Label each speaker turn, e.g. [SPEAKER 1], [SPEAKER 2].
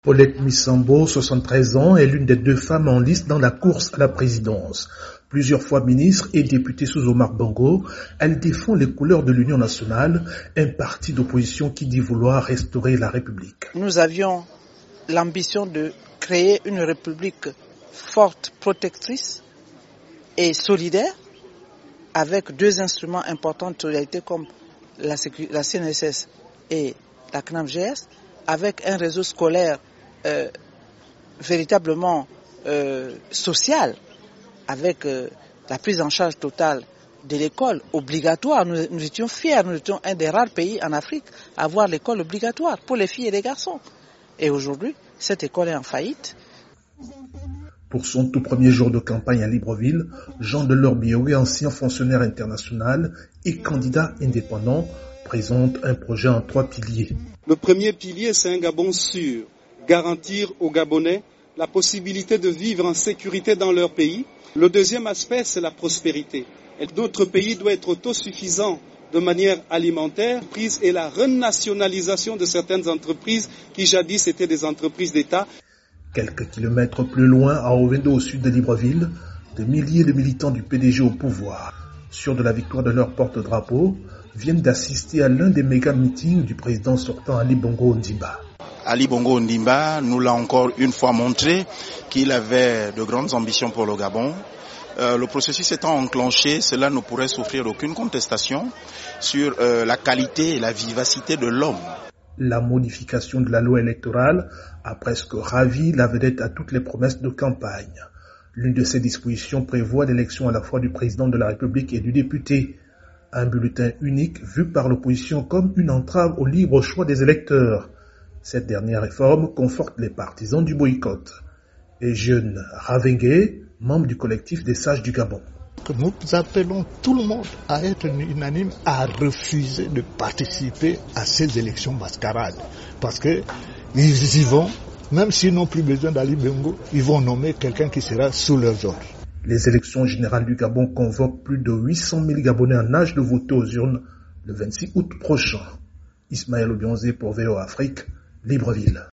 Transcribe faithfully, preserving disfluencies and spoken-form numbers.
[SPEAKER 1] Paulette Missambo, soixante-treize ans, est l'une des deux femmes en lice dans la course à la présidence. Plusieurs fois ministre et députée sous Omar Bongo, elle défend les couleurs de l'Union nationale, un parti d'opposition qui dit vouloir restaurer la République.
[SPEAKER 2] Nous avions l'ambition de créer une République forte, protectrice et solidaire, avec deux instruments importants de solidarité comme la, la C N S S et la C N A M G S, avec un réseau scolaire euh, véritablement euh, social, avec euh, la prise en charge totale de l'école obligatoire. Nous, nous étions fiers, nous étions un des rares pays en Afrique à avoir l'école obligatoire pour les filles et les garçons. Et aujourd'hui, cette école est en faillite.
[SPEAKER 1] Pour son tout premier jour de campagne à Libreville, Jean Delors Biogé, ancien fonctionnaire international et candidat indépendant, présente un projet en trois piliers.
[SPEAKER 3] Le premier pilier, c'est un Gabon sûr, garantir aux Gabonais la possibilité de vivre en sécurité dans leur pays. Le deuxième aspect, c'est la prospérité. Et notre pays doit être autosuffisant de manière alimentaire, et la renationalisation de certaines entreprises qui jadis étaient des entreprises d'État.
[SPEAKER 1] Quelques kilomètres plus loin, à Ovendo, au sud de Libreville, des milliers de militants du P D G au pouvoir, sûrs de la victoire de leur porte-drapeau, viennent d'assister à l'un des méga-meetings du président sortant Ali Bongo Ondimba.
[SPEAKER 4] Ali Bongo Ondimba nous l'a encore une fois montré qu'il avait de grandes ambitions pour le Gabon. Euh, le processus étant enclenché, cela ne pourrait souffrir aucune contestation sur euh, la qualité et la vivacité de l'homme.
[SPEAKER 1] La modification de la loi électorale a presque ravi la vedette à toutes les promesses de campagne. L'une de ces dispositions prévoit l'élection à la fois du président de la République et du député. Un bulletin unique vu par l'opposition comme une entrave au libre choix des électeurs. Cette dernière réforme conforte les partisans du boycott. Et jeune Ravengue, membre du collectif des sages du Gabon.
[SPEAKER 5] Nous appelons tout le monde à être unanime, à refuser de participer à ces élections mascarades. Parce qu'ils y vont, même s'ils n'ont plus besoin d'Ali Bongo, ils vont nommer quelqu'un qui sera sous leurs ordres.
[SPEAKER 1] Les élections générales du Gabon convoquent plus de huit cent mille Gabonais en âge de voter aux urnes le vingt-six août prochain. Ismaël Obionzé pour V O Afrique, Libreville.